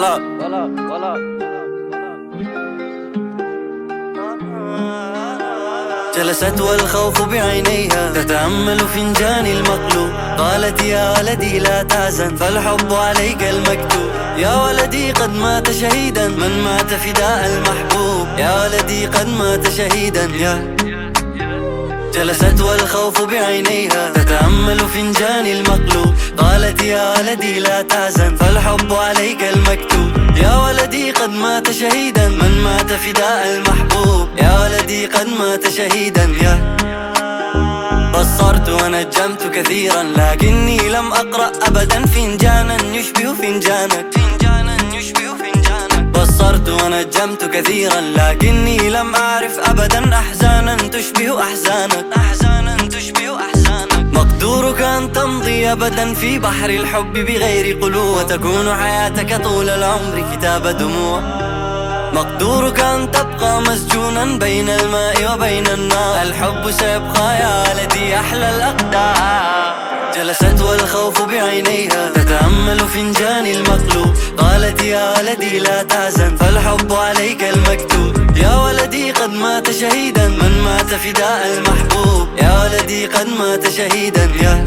جلست والخوف بعينيها تتأمل فنجان المقلوب، قالت يا ولدي لا تحزن فالحب عليك المكتوب. يا ولدي قد مات شهيدا من مات فداء المحبوب، يا ولدي قد مات شهيدا جلست والخوف بعينيها تتأمل فنجان المقلوب، قالت يا ولدي لا تحزن فالحب عليك المكتوب. يا ولدي قد مات شهيدا من مات فداء المحبوب، يا ولدي قد مات شهيدا بصرت ونجمت كثيرا لكني لم أقرأ أبدا فنجانا يشبه فنجانك، بصرت ونجمت كثيرا لكني لم أعرف أبدا أحزانا تشبه أحزانك، مقدورك أن تمضي أبدا في بحر الحب بغير قلوب، وتكون حياتك طول العمر كتاب دموع. مقدورك أن تبقى مسجونا بين الماء وبين النار، الحب سيبقى يا ولدي أحلى الأقدار. جلست والخوف بعينيها تتأمل فنجان المقلوب، قالت يا ولدي لا تحزن فالحب عليك المكتوب. يا ولدي قد مات شهيدا من مات فداء المحبوب، يا ولدي قد مات شهيدا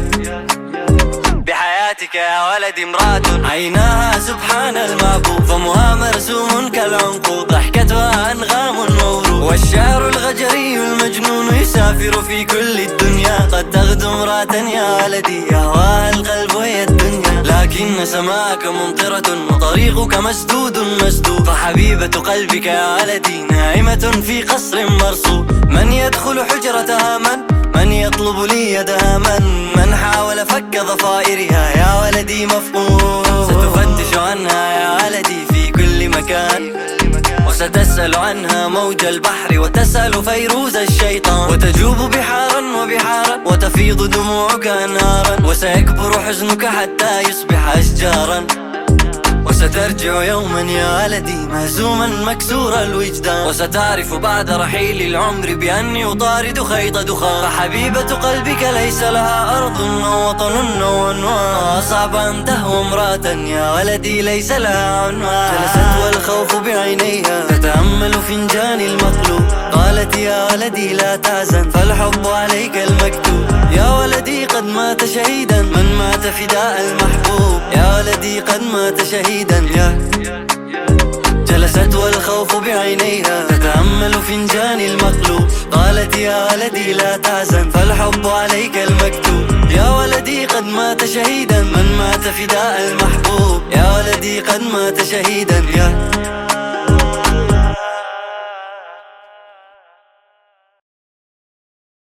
بحياتك يا ولدي امرأة عيناها سبحان المعبود، فمها مرسوم كالعنقود، ضحكتها أنغام موروث، والشعر الغجري المجنون يسافر في كل الدنيا. قد تغدو امرأة يا ولدي يهواها القلب وهي الدنيا، لكن سماءك ممطرة وطريقك مسدود، فحبيبة قلبك يا ولدي نائمة في قصر مرصود. من يدخل حجرتها من يطلب لي يدها من حاول فك ضفائرها يا ولدي مفقود. ستفتش عنها يا ولدي في كل مكان، وستسأل عنها موج البحر وتسأل فيروز الشيطان، وتجوب بحارا وبحارا وتفيض دموعك أنهارا، وسيكبر حزنك حتى يصبح أشجارا، وسترجع يوما يا ولدي مهزوما مكسور الوجدان، وستعرف بعد رحيل العمر بأني أطارد خيط دخان. فحبيبة قلبك ليس لها أرض أو وطن أو عنوان، صعب أن تهوى امرأة يا ولدي ليس لها عنوان. جلست والخوف بعينيها تتأمل فنجان المقلوب، قالت يا ولدي لا تحزن فالحب عليك المكتوب. يا ولدي قد مات شهيدا من مات فداء المحبوب، يا ولدي قد مات شهيدا جلست والخوف بعينيها تتأمل فنجان المقلوب، قالت يا ولدي لا تحزن فالحب عليك المكتوب. يا ولدي قد مات شهيدا من مات فداء المحبوب، يا ولدي قد مات شهيدا